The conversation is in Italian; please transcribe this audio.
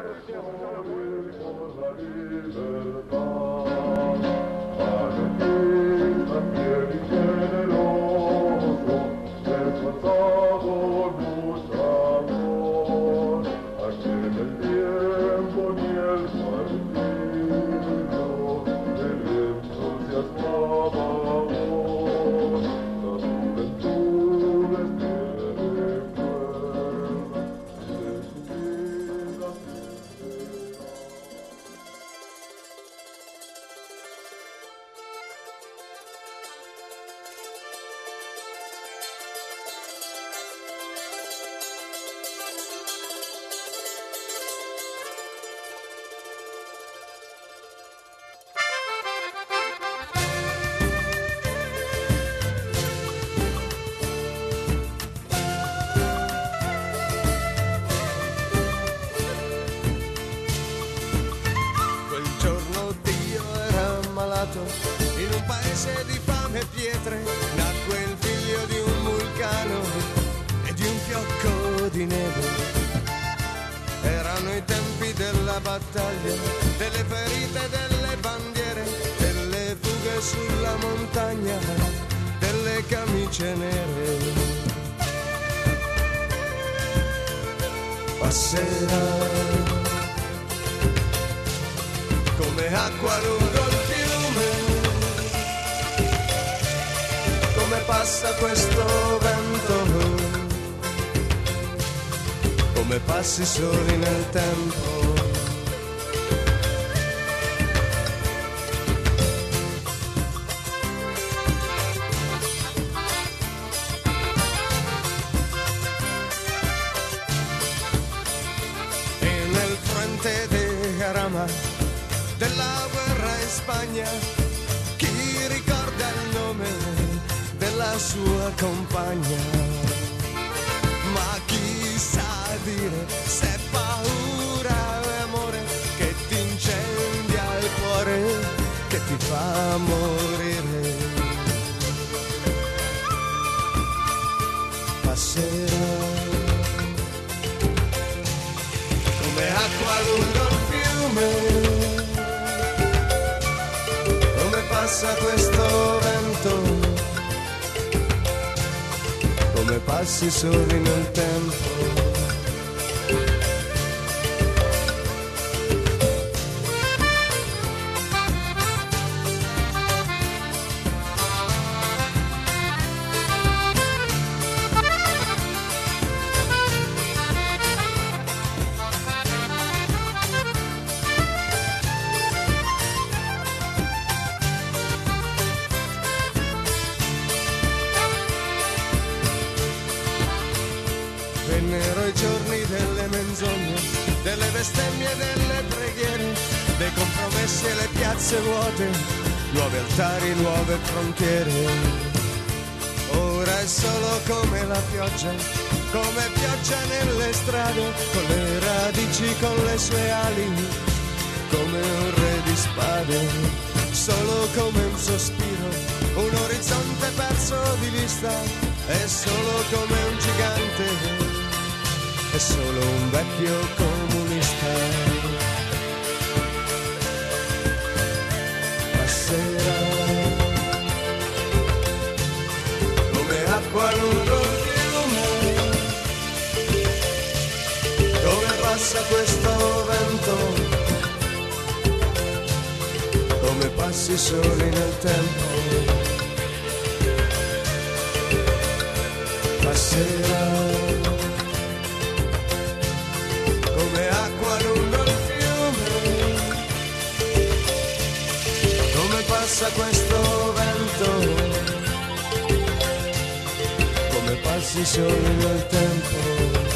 In un paese di fame e pietre nacque il figlio di un vulcano e di un fiocco di neve. Erano i tempi della battaglia, delle ferite, delle bandiere, delle fughe sulla montagna, delle camicie nere. Passerà come acqua lungo il fiume, come passa questo vento, come passi soli nel tempo. E nel fronte di Jarama della guerra in Spagna, chi ricorda il nome della sua compagna? Ma chi sa dire se è paura o amore che ti incendia il cuore, che ti fa morire? Passerà come acqua lungo il fiume, passa questo vento, come passi soli nel tempo. Vennero i giorni delle menzogne, delle bestemmie e delle preghiere, dei compromessi e le piazze vuote, nuovi altari, nuove frontiere. Ora è solo come la pioggia, come pioggia nelle strade, con le radici, con le sue ali, come un re di spade, solo come un sospiro, un orizzonte perso di vista, è solo come un gigante, è solo un vecchio comunista. Passerà come acqua lungo il fiume, dove passa questo vento, come passi soli nel tempo. Passerà come acqua lungo il fiume, come passa questo vento, come passi soli nel tempo.